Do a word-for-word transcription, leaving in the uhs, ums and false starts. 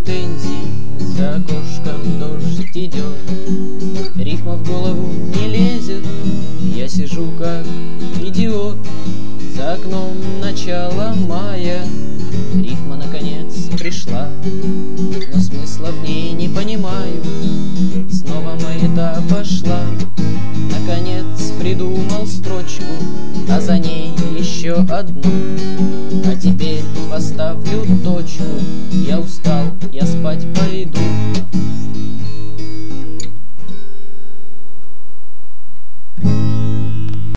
гортензий, за окошком дождь идет. Рифма в голову не лезет, я сижу как идиот. За окном начало мая, рифма наконец пришла, но смысла в ней не понимаю. Снова маята пошла, наконец придумал строчку, а за ней еще одну. А теперь поставлю точку, я устал, я спать пойду.